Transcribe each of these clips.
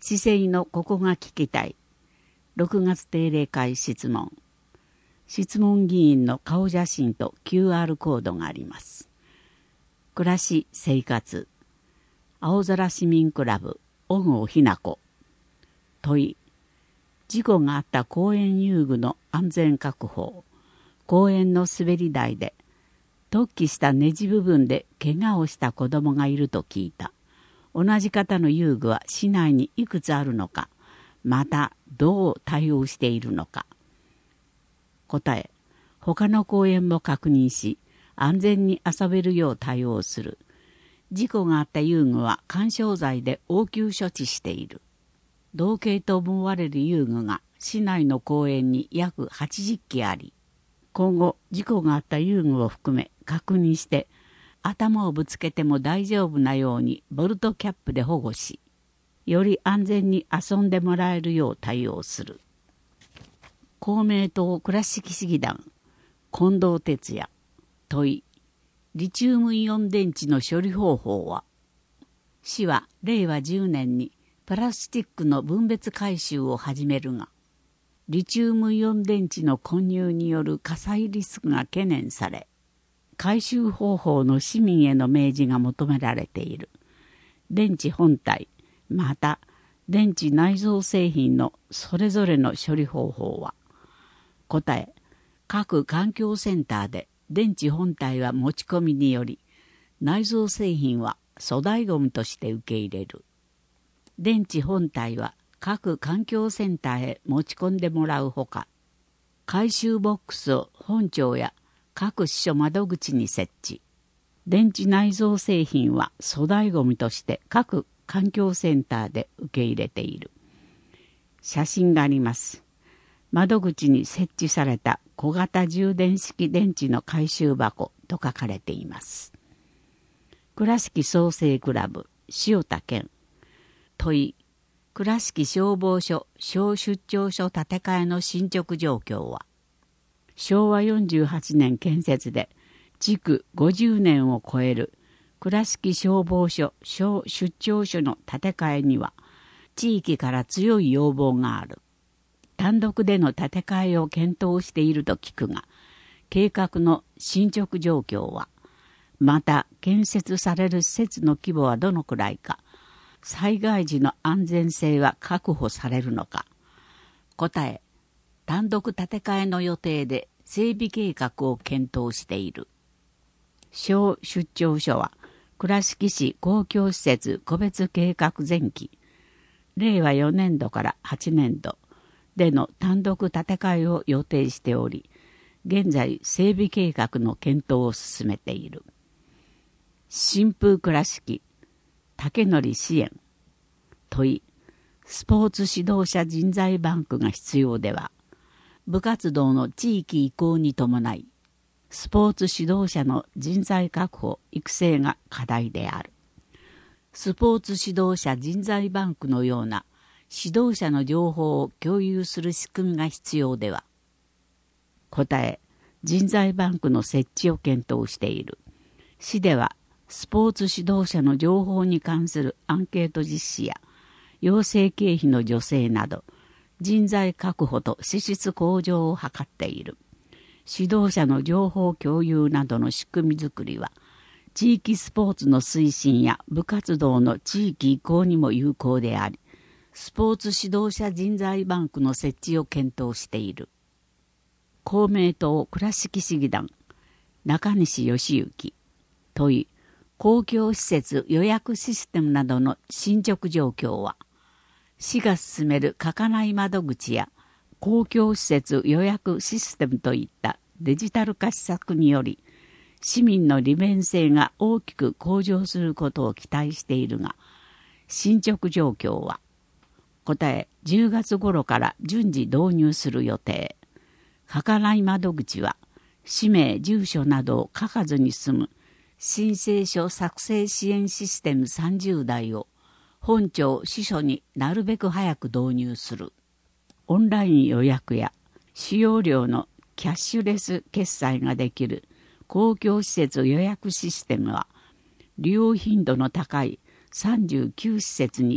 市政のここが聞きたい。6月定例会質問。質問議員の顔写真と QR コードがあります。暮らし生活。青空市民クラブ小郷ひな子。問い。事故があった公園遊具の安全確保。公園の滑り台で突起したネジ部分で怪我をした子供がいると聞いた。同じ型の遊具は市内にいくつあるのか、またどう対応しているのか。答え。他の公園も確認し、安全に遊べるよう対応する。事故があった遊具は緩衝材で応急処置している。同型と思われる遊具が市内の公園に約80基あり、今後事故があった遊具を含め確認して頭をぶつけても大丈夫なようにボルトキャップで保護し、より安全に遊んでもらえるよう対応する。公明党倉敷市議団近藤哲也。問い。リチウムイオン電池の処理方法は。市は令和10年にプラスチックの分別回収を始めるが、リチウムイオン電池の混入による火災リスクが懸念され、回収方法の市民への明示が求められている。電池本体、また電池内蔵製品のそれぞれの処理方法は。答え。各環境センターで電池本体は持ち込みにより、内蔵製品は粗大ごみとして受け入れる。電池本体は各環境センターへ持ち込んでもらうほか、回収ボックスを本庁や各支所窓口に設置。電池内蔵製品は粗大ごみとして各環境センターで受け入れている。写真があります。窓口に設置された小型充電式電池の回収箱と書かれています。倉敷創生クラブ塩田健。問い。倉敷消防署小出張所建て替えの進捗状況は。昭和48年建設で築50年を超える倉敷消防署小出張所の建て替えには地域から強い要望がある。単独での建て替えを検討していると聞くが、計画の進捗状況は、また建設される施設の規模はどのくらいか、災害時の安全性は確保されるのか。答え。単独建て替えの予定で整備計画を検討している。小出張所は倉敷市公共施設個別計画前期令和4年度から8年度での単独建て替えを予定しており、現在整備計画の検討を進めている。新風倉敷竹則支援。問い。スポーツ指導者人材バンクが必要では。部活動の地域移行に伴い、スポーツ指導者の人材確保・育成が課題である。スポーツ指導者人材バンクのような指導者の情報を共有する仕組みが必要では。答え。人材バンクの設置を検討している。市ではスポーツ指導者の情報に関するアンケート実施や養成経費の助成など人材確保と資質向上を図っている。指導者の情報共有などの仕組みづくりは地域スポーツの推進や部活動の地域移行にも有効であり、スポーツ指導者人材バンクの設置を検討している。公明党倉敷市議団中西義行。問い。公共施設予約システムなどの進捗状況は。市が進める書かない窓口や公共施設予約システムといったデジタル化施策により市民の利便性が大きく向上することを期待しているが、進捗状況は。答え。10月頃から順次導入する予定。書かない窓口は氏名住所などを書かずに済む申請書作成支援システム30台を本庁支所になるべく早く導入する。オンライン予約や使用料のキャッシュレス決済ができる公共施設予約システムは利用頻度の高い39施設に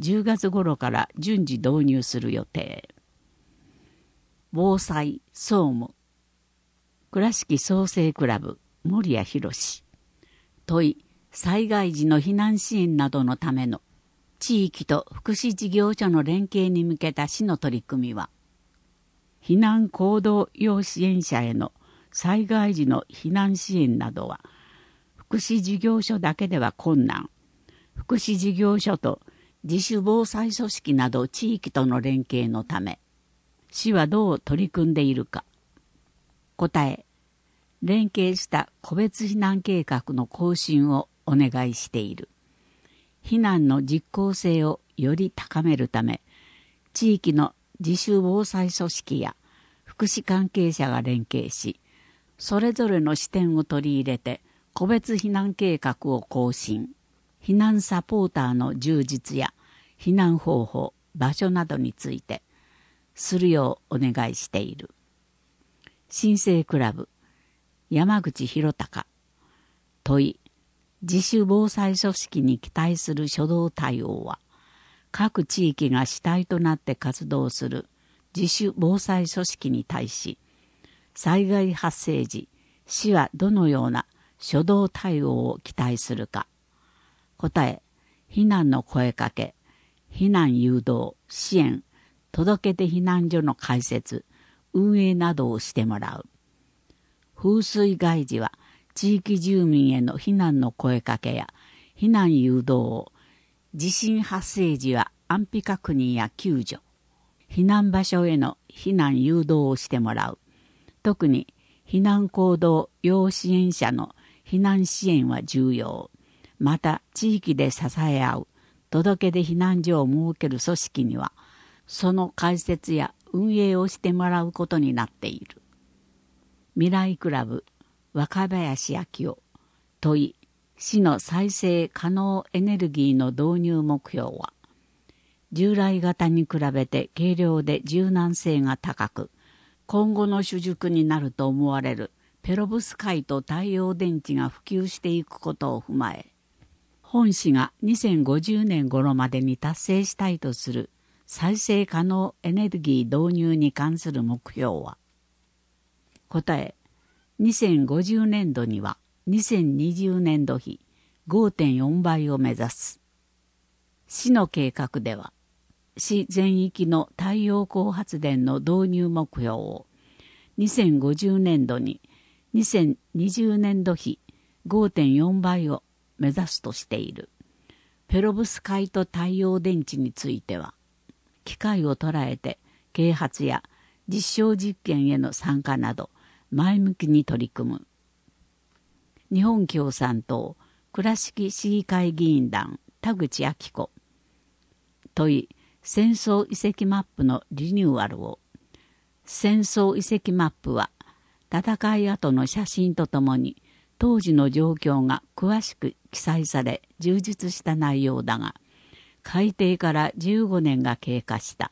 10月頃から順次導入する予定。防災総務倉敷創生クラブ森谷博問い災害時の避難支援などのための地域と福祉事業所の連携に向けた市の取り組みは、避難行動要支援者への災害時の避難支援などは福祉事業所だけでは困難。福祉事業所と自主防災組織など地域との連携のため、市はどう取り組んでいるか。答え、連携した個別避難計画の更新をお願いしている。避難の実効性をより高めるため、地域の自主防災組織や福祉関係者が連携し、それぞれの視点を取り入れて個別避難計画を更新、避難サポーターの充実や避難方法、場所などについてするようお願いしている。新生クラブ山口博隆問い、自主防災組織に期待する初動対応は、各地域が主体となって活動する自主防災組織に対し、災害発生時、市はどのような初動対応を期待するか。答え、避難の声かけ、避難誘導、支援、届け出避難所の開設、運営などをしてもらう。風水害時は、地域住民への避難の声かけや避難誘導を、地震発生時は安否確認や救助、避難場所への避難誘導をしてもらう。特に避難行動要支援者の避難支援は重要。また地域で支え合う届け出避難所を設ける組織には、その開設や運営をしてもらうことになっている。未来クラブ若林昭夫問い、市の再生可能エネルギーの導入目標は、従来型に比べて軽量で柔軟性が高く、今後の主軸になると思われるペロブスカイト太陽電池が普及していくことを踏まえ、本市が2050年頃までに達成したいとする再生可能エネルギー導入に関する目標は、答え、2050年度には2020年度比 5.4 倍を目指す。市の計画では、市全域の太陽光発電の導入目標を2050年度に2020年度比 5.4 倍を目指すとしている。ペロブスカイト太陽電池については、機会を捉えて啓発や実証実験への参加など前向きに取り組む。日本共産党倉敷市議会議員団田口明子問い、戦争遺跡マップのリニューアルを。戦争遺跡マップは戦い後の写真とともに当時の状況が詳しく記載され充実した内容だが、改訂から15年が経過した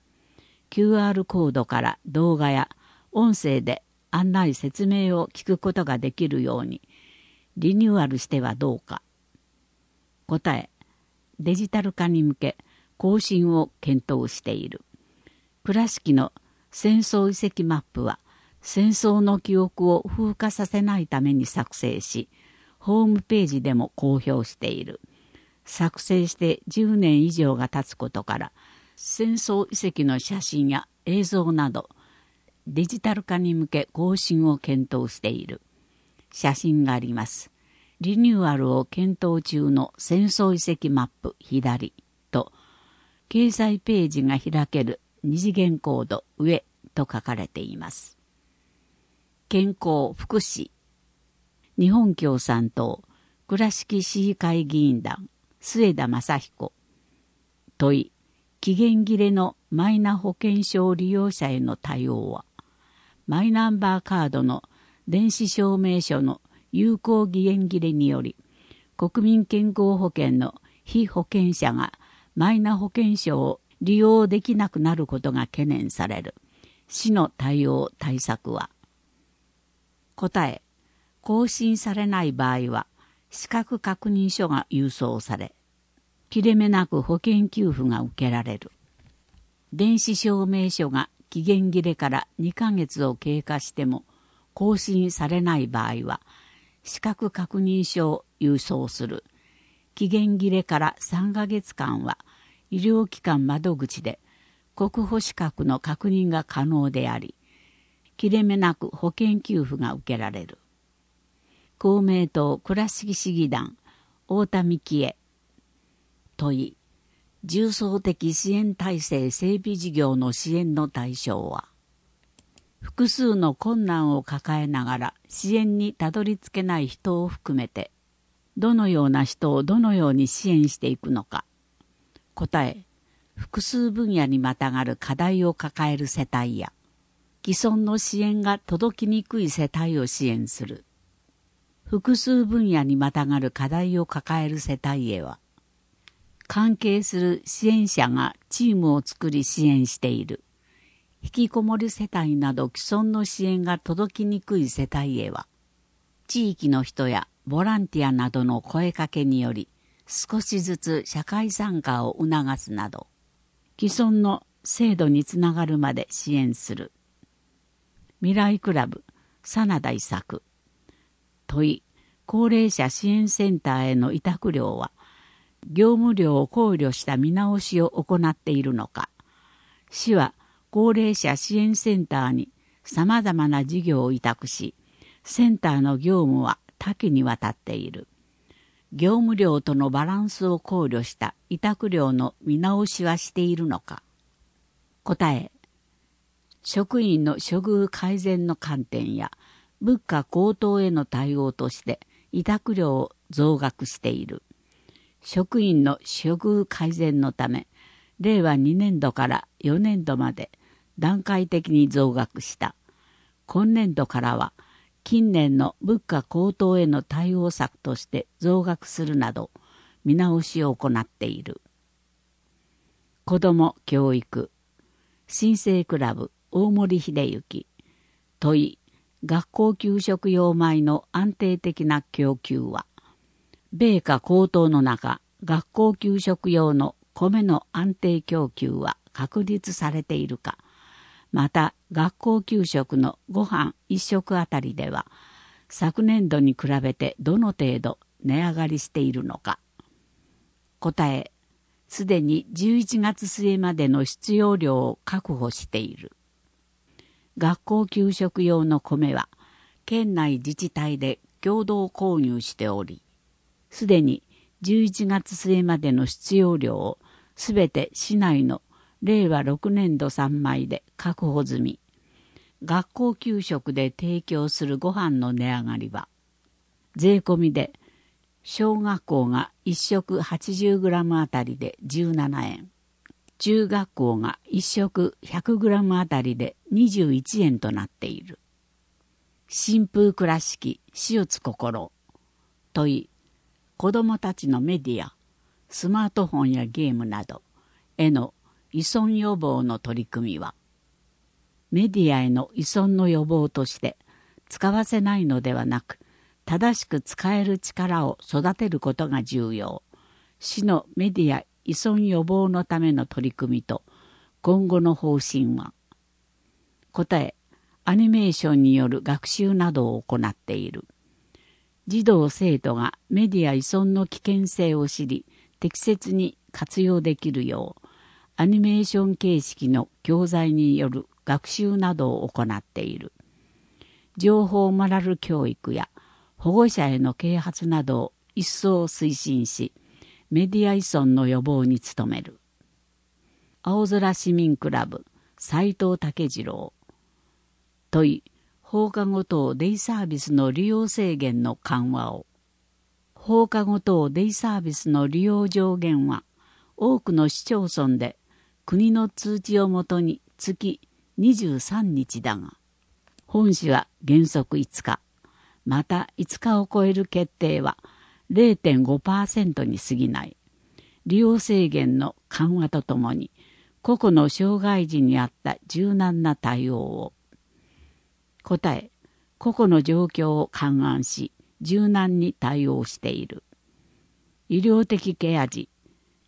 。QR コードから動画や音声で案内説明を聞くことができるようにリニューアルしてはどうか。答え、デジタル化に向け更新を検討している。倉敷の戦争遺跡マップは戦争の記憶を風化させないために作成し、ホームページでも公表している。作成して10年以上が経つことから、戦争遺跡の写真や映像などデジタル化に向け更新を検討している。写真があります。リニューアルを検討中の戦争遺跡マップ左と、掲載ページが開ける二次元コード上と書かれています。健康福祉日本共産党倉敷市議会議員団末田正彦問い、期限切れのマイナ保険証利用者への対応は、マイナンバーカードの電子証明書の有効期限切れにより、国民健康保険の被保険者がマイナ保険証を利用できなくなることが懸念される。市の対応対策は。答え、更新されない場合は資格確認書が郵送され、 切れ目なく保険給付が受けられる。電子証明書が期限切れから2ヶ月を経過しても更新されない場合は、資格確認書を郵送する。期限切れから3ヶ月間は、医療機関窓口で国保資格の確認が可能であり、切れ目なく保険給付が受けられる。公明党倉敷市議団太田幹恵問い、重層的支援体制整備事業の支援の対象は、複数の困難を抱えながら支援にたどり着けない人を含めて、どのような人をどのように支援していくのか。答え、複数分野にまたがる課題を抱える世帯や、既存の支援が届きにくい世帯を支援する。複数分野にまたがる課題を抱える世帯へは、関係する支援者がチームを作り支援している。引きこもり世帯など既存の支援が届きにくい世帯へは、地域の人やボランティアなどの声かけにより、少しずつ社会参加を促すなど、既存の制度につながるまで支援する。未来クラブ、真田伊作。問い、高齢者支援センターへの委託料は、業務量を考慮した見直しを行っているのか。市は高齢者支援センターに様々な事業を委託し、センターの業務は多岐にわたっている。業務量とのバランスを考慮した委託料の見直しはしているのか。答え、職員の処遇改善の観点や物価高騰への対応として委託料を増額している。職員の処遇改善のため、令和2年度から4年度まで段階的に増額した。今年度からは、近年の物価高騰への対応策として増額するなど、見直しを行っている。子ども教育、新生クラブ大森秀幸。問い、学校給食用米の安定的な供給は、米価高騰の中、学校給食用の米の安定供給は確立されているか。また、学校給食のご飯一食あたりでは、昨年度に比べてどの程度値上がりしているのか。答え、すでに11月末までの必要量を確保している。学校給食用の米は、県内自治体で共同購入しており、すでに11月末までの必要量をすべて市内の令和6年度産米で確保済み。学校給食で提供するご飯の値上がりは、税込みで小学校が1食 80g あたりで17円、中学校が1食 100g あたりで21円となっている。新風倉敷塩津心。問い、子どもたちのメディア、スマートフォンやゲームなどへの依存予防の取り組みは、メディアへの依存の予防として使わせないのではなく、正しく使える力を育てることが重要。市のメディア依存予防のための取り組みと今後の方針は。答え、アニメーションによる学習などを行っている。児童生徒がメディア依存の危険性を知り、適切に活用できるよう、アニメーション形式の教材による学習などを行っている。情報モラル教育や保護者への啓発などを一層推進し、メディア依存の予防に努める。青空市民クラブ斉藤武次郎。問い、放課後等デイサービスの利用制限の緩和を。放課後等デイサービスの利用上限は、多くの市町村で国の通知をもとに月23日だが、本市は原則5日、また5日を超える決定は 0.5% に過ぎない。利用制限の緩和とともに、個々の障害児に合った柔軟な対応を。答え、個々の状況を勘案し、柔軟に対応している。医療的ケア児、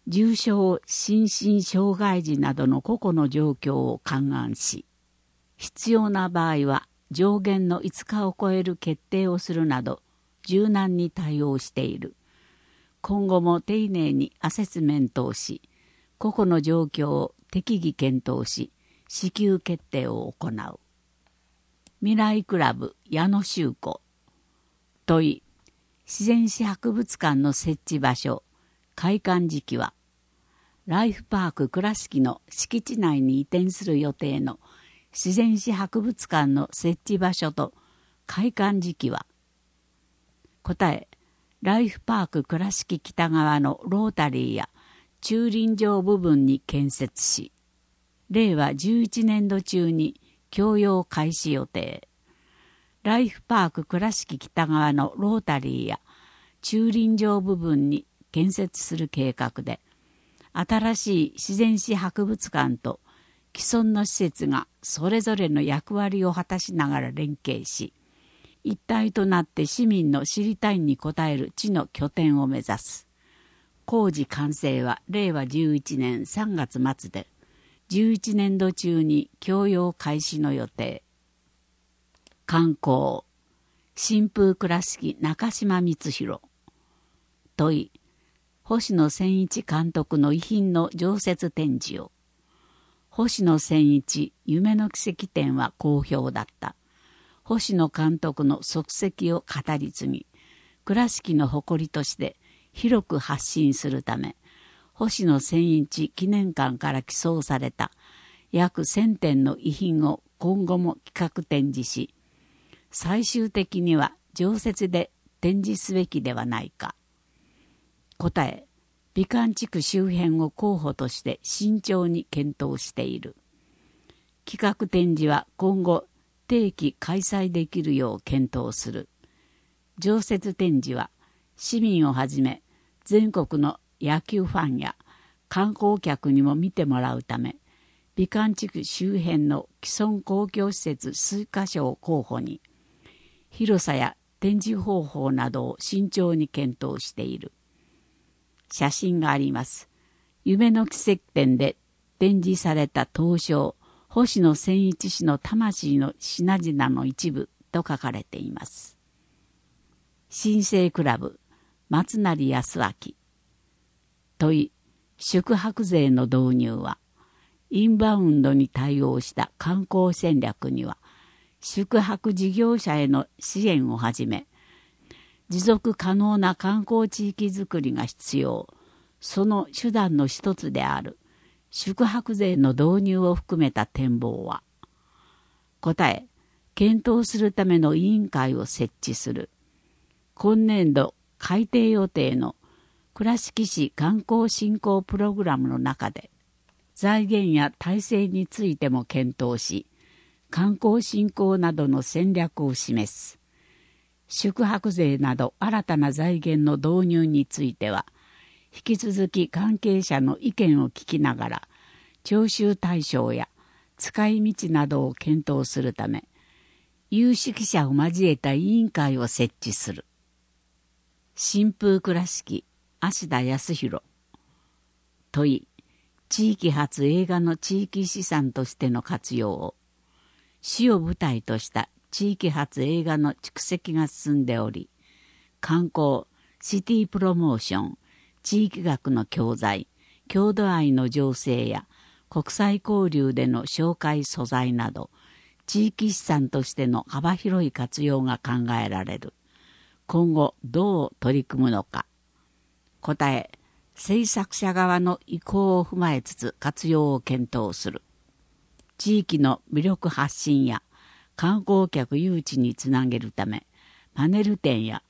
重症心身障害児などの個々の状況を勘案し、必要な場合は上限の5日を超える決定をするなど柔軟に対応している。今後も丁寧にアセスメントをし、個々の状況を適宜検討し、支給決定を行う。未来クラブ矢野修子。問い、自然史博物館の設置場所、開館時期は、ライフパーク倉敷の敷地内に移転する予定の自然史博物館の設置場所と開館時期は、答え、ライフパーク倉敷北側のロータリーや駐輪場部分に建設し、令和11年度中に供用開始予定。ライフパーク倉敷北側のロータリーや駐輪場部分に建設する計画で、新しい自然史博物館と既存の施設がそれぞれの役割を果たしながら連携し、一体となって市民の知りたいに応える地の拠点を目指す。工事完成は令和11年3月末で、11年度中に供用開始の予定。観光、新風倉敷中島光弘。問い、星野千一監督の遺品の常設展示を。星野千一夢の奇跡展は好評だった。星野監督の足跡を語り継ぎ、倉敷の誇りとして広く発信するため、星野千一記念館から寄贈された約1000点の遺品を今後も企画展示し、最終的には常設で展示すべきではないか。答え、美観地区周辺を候補として慎重に検討している。企画展示は今後定期開催できるよう検討する。常設展示は市民をはじめ全国の野球ファンや観光客にも見てもらうため、美観地区周辺の既存公共施設数カ所を候補に、広さや展示方法などを慎重に検討している。写真があります。夢の奇跡展で展示された東証星野千一氏の魂の品々の一部と書かれています。新生クラブ松成康明。問い、宿泊税の導入は、インバウンドに対応した観光戦略には、宿泊事業者への支援をはじめ、持続可能な観光地域づくりが必要。その手段の一つである宿泊税の導入を含めた展望は、答え、検討するための委員会を設置する。今年度改定予定の倉敷市観光振興プログラムの中で、財源や体制についても検討し、観光振興などの戦略を示す。宿泊税など新たな財源の導入については、引き続き関係者の意見を聞きながら、徴収対象や使い道などを検討するため、有識者を交えた委員会を設置する。新風倉敷芦田康弘。問い、地域発映画の地域資産としての活用を。市を舞台とした地域発映画の蓄積が進んでおり、観光、シティプロモーション、地域学の教材、郷土愛の醸成や国際交流での紹介素材など、地域資産としての幅広い活用が考えられる。今後どう取り組むのか。答え、制作者側の意向を踏まえつつ活用を検討する。地域の魅力発信や観光客誘致につなげるため、パネル展や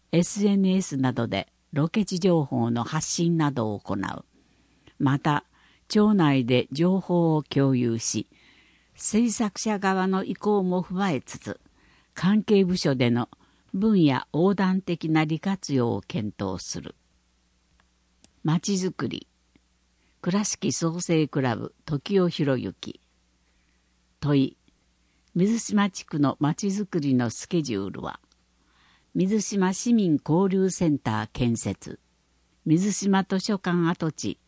SNS などでロケ地情報の発信などを行う。また、町内で情報を共有し、制作者側の意向も踏まえつつ、関係部署での分野横断的な利活用を検討する。まちづくり、倉敷創生クラブ時尾博之。問い、水島地区のまちづくりのスケジュールは、水島市民交流センター建設、水島図書館跡地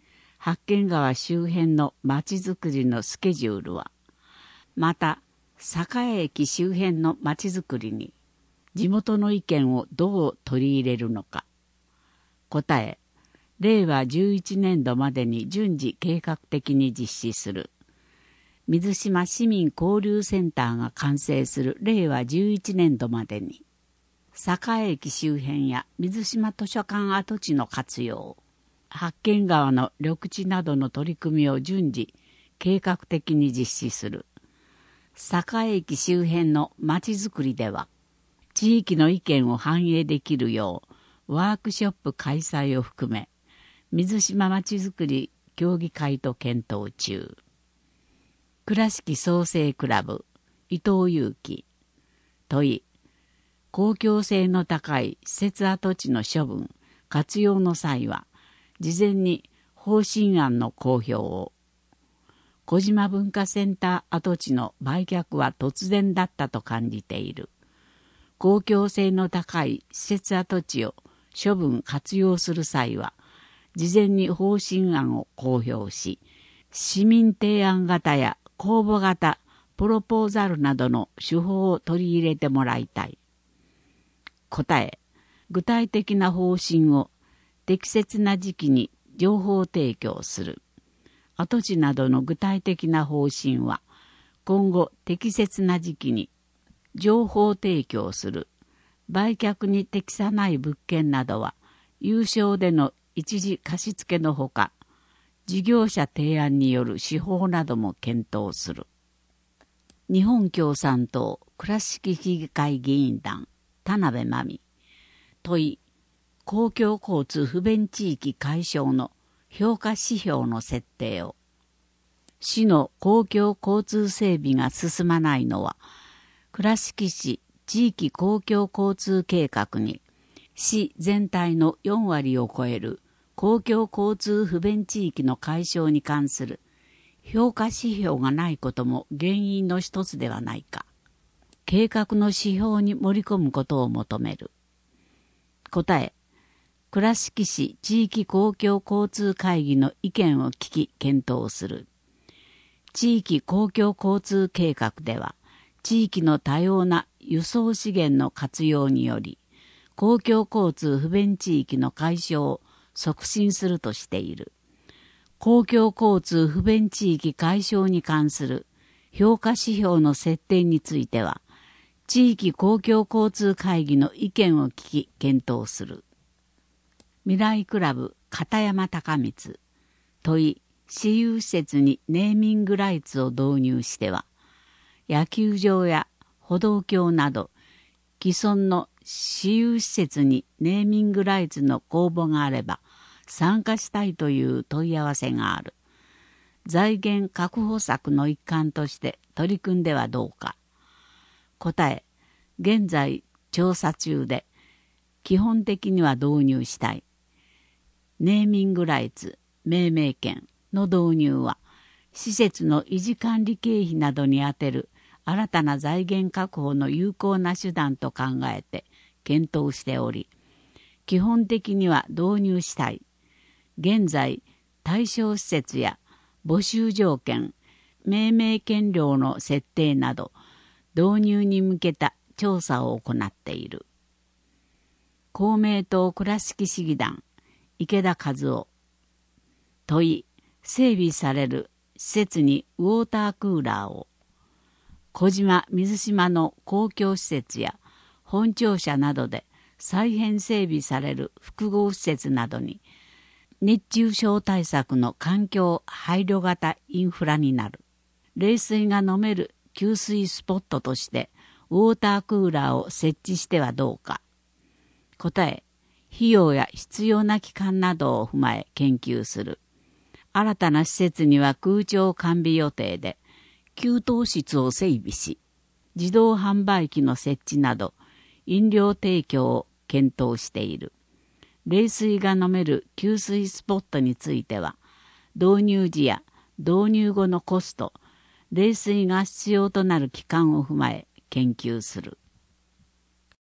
八軒川周辺の町づくりのスケジュールは、また栄駅周辺の町づくりに地元の意見をどう取り入れるのか。答え、令和11年度までに順次計画的に実施する。水島市民交流センターが完成する令和11年度までに、栄駅周辺や水島図書館跡地の活用、八軒川の緑地などの取り組みを順次計画的に実施する。栄駅周辺のまちづくりでは、地域の意見を反映できるようワークショップ開催を含め、水島まちづくり協議会と検討中。倉敷創生クラブ伊藤祐樹問い、公共性の高い施設跡地の処分活用の際は事前に方針案の公表を。小島文化センター跡地の売却は突然だったと感じている。公共性の高い施設跡地を処分活用する際は事前に方針案を公表し、市民提案型や公募型プロポーザルなどの手法を取り入れてもらいたい。答え、具体的な方針を適切な時期に情報提供する。跡地などの具体的な方針は今後適切な時期に情報提供する。売却に適さない物件などは有償での一時貸付のほか、事業者提案による司法なども検討する。日本共産党倉敷市議会議員団田辺真美問い、公共交通不便地域解消の評価指標の設定を。市の公共交通整備が進まないのは、倉敷市地域公共交通計画に市全体の4割を超える公共交通不便地域の解消に関する評価指標がないことも原因の一つではないか。計画の指標に盛り込むことを求める。答え、倉敷市地域公共交通会議の意見を聞き検討する。地域公共交通計画では、地域の多様な輸送資源の活用により、公共交通不便地域の解消を促進するとしている。公共交通不便地域解消に関する評価指標の設定については、地域公共交通会議の意見を聞き検討する。未来クラブ片山高光問い、私有施設にネーミングライツを導入しては、野球場や歩道橋など既存の私有施設にネーミングライツの公募があれば参加したいという問い合わせがある。財源確保策の一環として取り組んではどうか。答え、現在調査中で基本的には導入したい。ネーミングライツ、命名権の導入は施設の維持管理経費などに充てる新たな財源確保の有効な手段と考えて検討しており、基本的には導入したい。現在、対象施設や募集条件、命名権料の設定など、導入に向けた調査を行っている。公明党倉敷市議団、池田和夫問い、整備される施設にウォータークーラーを。小島水島の公共施設や本庁舎などで再編整備される複合施設などに熱中症対策の環境配慮型インフラになる。冷水が飲める給水スポットとしてウォータークーラーを設置してはどうか。答え、費用や必要な期間などを踏まえ研究する。新たな施設には空調完備予定で、給湯室を整備し、自動販売機の設置など、飲料提供を検討している。冷水が飲める給水スポットについては、導入時や導入後のコスト、冷水が必要となる期間を踏まえ研究する。